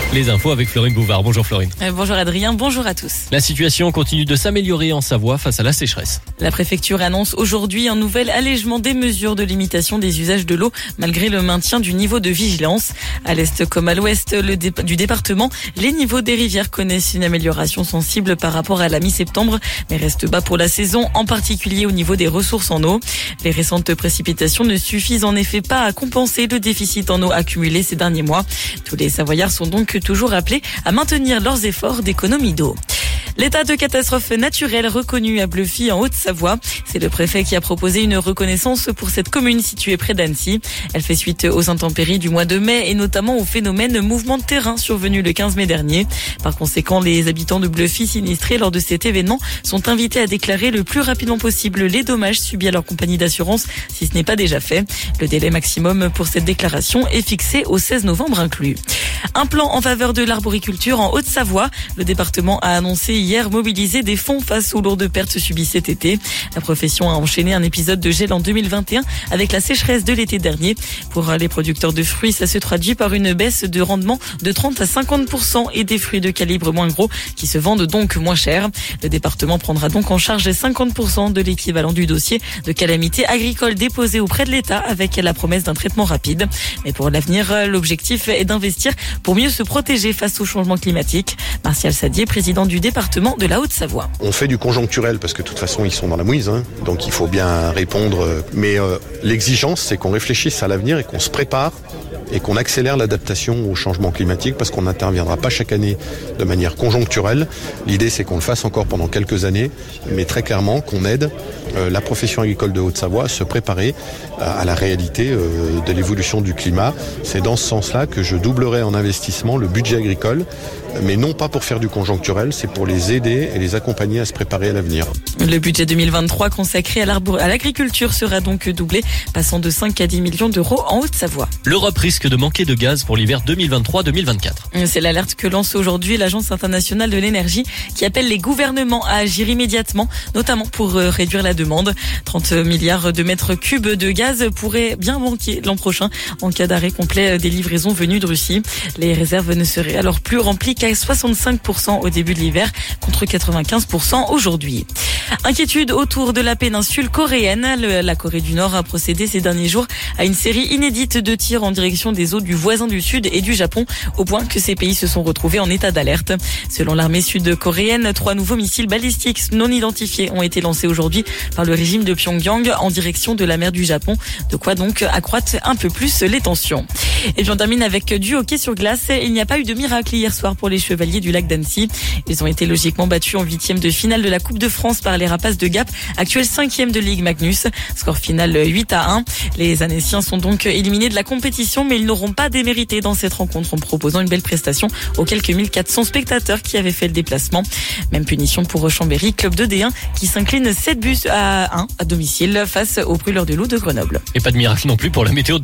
Les infos avec Florine Bouvard. Bonjour Florine. Bonjour Adrien, bonjour à tous. La situation continue de s'améliorer en Savoie face à la sécheresse. La préfecture annonce aujourd'hui un nouvel allègement des mesures de limitation des usages de l'eau malgré le maintien du niveau de vigilance. À l'est comme à l'ouest du département, les niveaux des rivières connaissent une amélioration sensible par rapport à la mi-septembre, mais restent bas pour la saison, en particulier au niveau des ressources en eau. Les récentes précipitations ne suffisent en effet pas à compenser le déficit en eau accumulé ces derniers mois. Tous les Savoyards sont donc toujours appelés à maintenir leurs efforts d'économie d'eau. L'état de catastrophe naturelle reconnu à Bluffy en Haute-Savoie. C'est le préfet qui a proposé une reconnaissance pour cette commune située près d'Annecy. Elle fait suite aux intempéries du mois de mai et notamment au phénomène mouvement de terrain survenu le 15 mai dernier. Par conséquent, les habitants de Bluffy sinistrés lors de cet événement sont invités à déclarer le plus rapidement possible les dommages subis à leur compagnie d'assurance si ce n'est pas déjà fait. Le délai maximum pour cette déclaration est fixé au 16 novembre inclus. Un plan en faveur de l'arboriculture en Haute-Savoie. Le département a annoncé hier mobiliser des fonds face aux lourdes pertes subies cet été. La profession a enchaîné un épisode de gel en 2021 avec la sécheresse de l'été dernier. Pour les producteurs de fruits, ça se traduit par une baisse de rendement de 30 à 50% et des fruits de calibre moins gros qui se vendent donc moins cher. Le département prendra donc en charge 50% de l'équivalent du dossier de calamité agricole déposé auprès de l'État avec la promesse d'un traitement rapide. Mais pour l'avenir, l'objectif est d'investir pour mieux se protéger face au changement climatique. Martial Sadier, président du département de la Haute-Savoie. On fait du conjoncturel parce que de toute façon ils sont dans la mouise, donc il faut bien répondre. Mais l'exigence, c'est qu'on réfléchisse à l'avenir et qu'on se prépare et qu'on accélère l'adaptation au changement climatique parce qu'on n'interviendra pas chaque année de manière conjoncturelle. L'idée, c'est qu'on le fasse encore pendant quelques années, mais très clairement qu'on aide la profession agricole de Haute-Savoie à se préparer à la réalité de l'évolution du climat. C'est dans ce sens-là que je doublerai en investissement le budget agricole, mais non pas pour faire du conjoncturel, c'est pour les aider et les accompagner à se préparer à l'avenir. Le budget 2023 consacré à l'agriculture sera donc doublé, passant de 5 à 10 millions d'euros en Haute-Savoie. L'Europe risque de manquer de gaz pour l'hiver 2023-2024. C'est l'alerte que lance aujourd'hui l'Agence internationale de l'énergie qui appelle les gouvernements à agir immédiatement, notamment pour réduire la demande. 30 milliards de mètres cubes de gaz pourraient bien manquer l'an prochain en cas d'arrêt complet des livraisons venues de Russie. Les réserves ne seraient alors plus remplies qu'à 65% au début de l'hiver contre 95% aujourd'hui. Inquiétude autour de la péninsule coréenne. La Corée du Nord a procédé ces derniers jours à une série inédite de tirs en direction des eaux du voisin du Sud et du Japon, au point que ces pays se sont retrouvés en état d'alerte. Selon l'armée sud-coréenne, 3 nouveaux missiles balistiques non identifiés ont été lancés aujourd'hui par le régime de Pyongyang en direction de la mer du Japon. De quoi donc accroître un peu plus les tensions. Et puis on termine avec du hockey sur glace. Il n'y a pas eu de miracle hier soir pour les Chevaliers du Lac d'Annecy. Ils ont été logiquement battus en 8e de finale de la Coupe de France par les Rapaces de Gap, actuel 5e de Ligue Magnus. Score final 8-1. Les Annéciens sont donc éliminés de la compétition, mais ils n'auront pas démérité dans cette rencontre en proposant une belle prestation aux quelques 1400 spectateurs qui avaient fait le déplacement. Même punition pour Chambéry, club de D1 qui s'incline 7 buts à 1 à domicile face aux Brûleurs de Loup de Grenoble. Et pas de miracle non plus pour la météo.